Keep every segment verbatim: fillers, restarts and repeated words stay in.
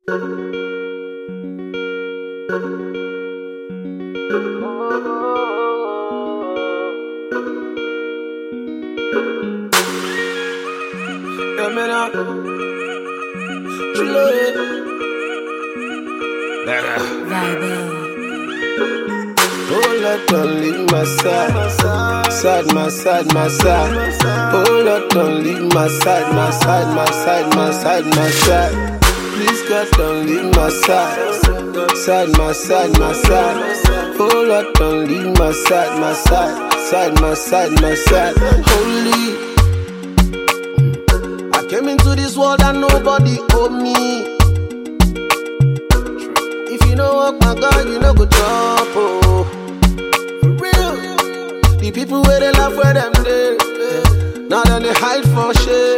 Oh Lord, don't leave my side, side, my side, my side. Oh Lord, don't leave my side, my side, my side, my side, my side. Please God, don't leave my side, side, my side, my side. Oh Lord, don't leave my side, my side, side, my side, my side. Holy, I came into this world and nobody owe me. If you know what my God, you know go drop, oh. For real. The people where they laugh where them there, now then they hide for shit.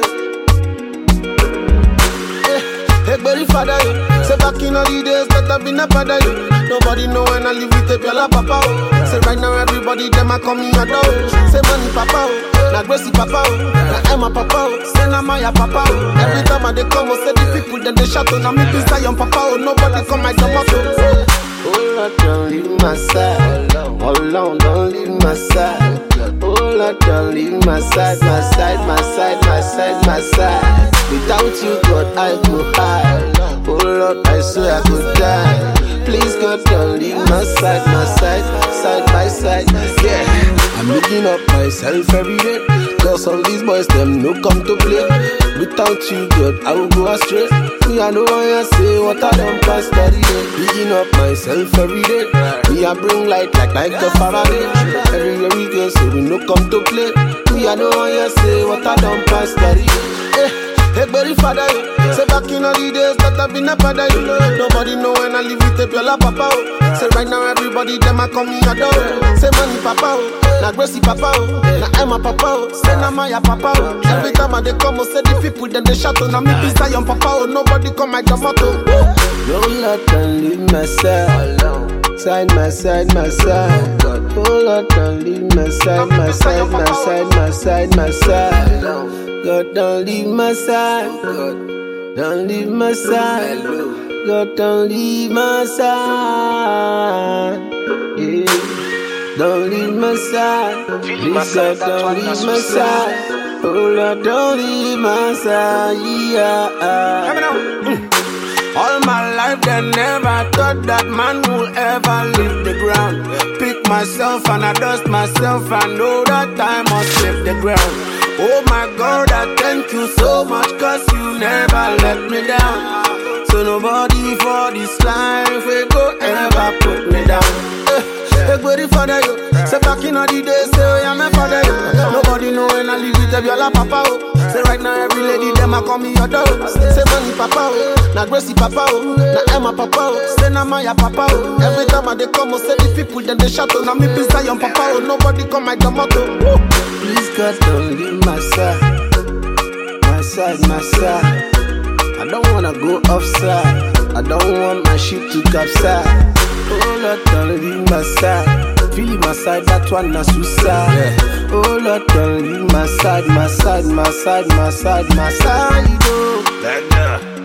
Hey, buddy, father, you say back in all the days that I've been a father, you nobody know when I live with a girl, papa. Oh. Say right now everybody them a come in your door. Say money, papa. Oh. Na gracie, papa. Oh. Na Emma, papa. Oh. Say na Maya, papa. Oh. Every time I they come, oh, say the people then they shout, oh, na me be Zion, papa. Oh. Nobody come my tomato. Oh Lord, don't leave my side. Oh Lord, don't leave my side. Oh Lord, don't leave my side, my side, my side, my side, my side. Without you, God, I go high. Oh Lord, I swear I could die. Please, God, don't leave my side, my side, side by side. Yeah, I'm looking up myself every day. Cause all these boys, them no come to play. Without you, God, I will go astray. Me, I know I say what I don't pass thirty days. Picking up myself every day. Me, I bring light like like the Faraday. Everywhere we go, so we no come to play. Me, I know I say what I don't pass thirty days. Hey, buddy, father, you say back in all the days that I've been a father, you nobody know when I live with a girl, papa. Oh. Say right now everybody them a come in your door. Say money, papa. Oh. Na gracie, papa. Oh. Na Emma, papa. Oh. Say na Maya, papa. Oh. Every time I they come, oh, say the people then they shout, oh, na me be Zion, papa. Oh. Nobody come my tomato. No Lord, don't leave my side, side, my side, my side. Oh Lord, don't leave my side, my side, my side, my side, my side. God, don't leave my side. Don't leave my side. God, don't leave my side. Yeah. Don't leave my side. Please, God, don't leave my side. Oh Lord, don't leave my side. Yeah. All my life, they never thought that man will ever leave the ground. Pick myself and I dust myself. I know that I must leave the ground. Oh my God, I thank you so much, cause you never let me down. So nobody for this life will go ever put me down. Hey, buddy, father, you say back in all the days, say oh, I'm a father, you nobody know when I live with a girl, papa. Oh. Say right now every lady them a come in your door. Say money, papa. Oh. Na gracie, papa. Oh. Na Emma, papa. Oh. Say na Maya, papa. Oh. Every time I they come, oh, say the people then they shout, oh, na me be Zion, papa. Oh. Nobody come my tomato. Please God, don't leave my side, my side, my side. I don't wanna go offside. I don't want my ship to capsize. Oh Lord, don't leave my side. Feel my side, that one na suicide. Yeah. Oh Lord, don't leave my side, my side, my side, my side, my side. Oh.